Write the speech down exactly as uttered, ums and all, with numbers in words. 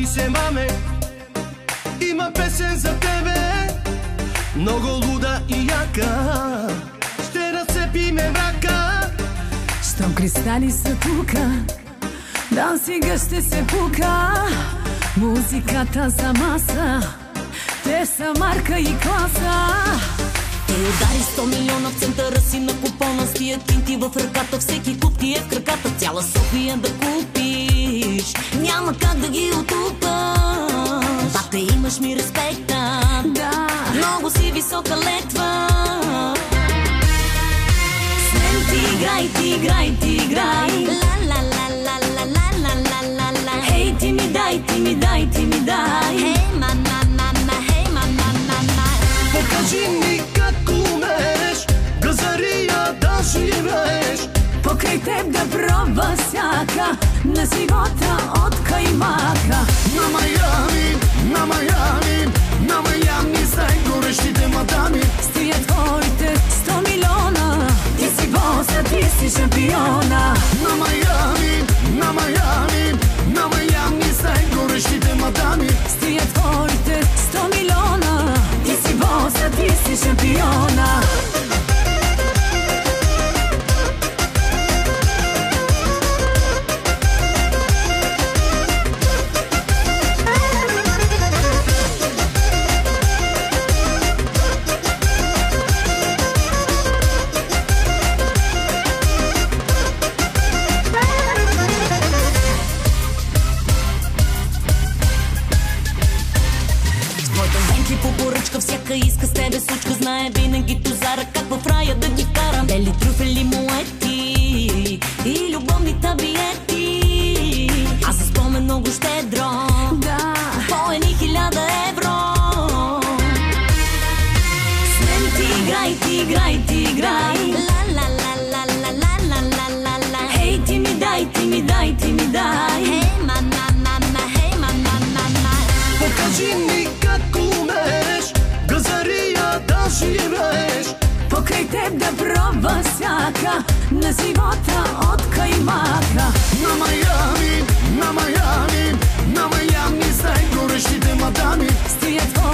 се, маме, има песен за тебе, много луда и яка. Ще разцепиме мрака. Щом кристали са тука, дансинга ще се пука. Музиката за маса, те са марка и класа. Те удари сто милиона в центъра си на купона. С тия кинти в ръката, всеки куп ти е в краката. Цяла София да купиш, няма как да ги отупаш. Бате, имаш ми респекта, Да, много си висока летва. С мен ти играй, ти играй, ти играй. Ла-ла-ла-ла-ла-ла-ла-ла-ла. Хей, ти ми дай, ти ми дай, ти ми дай. Хей, ма-ма-ма-ма, хей, ма-ма-ма-ма. Покажи ми как умееш, газария да живееш. покрай теб да пробва всяка, на живота от каймака. На Майами, на Майами, на Майами с най-горещите мадами. Стоят твоите сто милиона, ти си босса, ти си шампиона. На Майами, на Майами, на Майами с най-горещите мадами. Стоят твоите сто милиона, ти си босса, ти си шампиона. По поръчка всяка иска с тебе сучка. Знае винаги тузара как в рая да ги вкарам. Дели трюфели, муети и любовни табиети. Аз за спомен много щедро, Да, по едни хиляда евро. С мен ти играй, ти играй, ти играй. Ла-ла-ла-ла-ла-ла-ла-ла-ла. Хей, ти ми дай, ти ми дай, ти ми дай. Хей, ма-ма-ма-ма, хей, ма-ма-ма-ма. Покажи ми как умееш, газария да живееш. покрай теб да пробва всяка, на живота от каймака. На Майами, на Майами, на Майами с най-горещите мадами. Стоят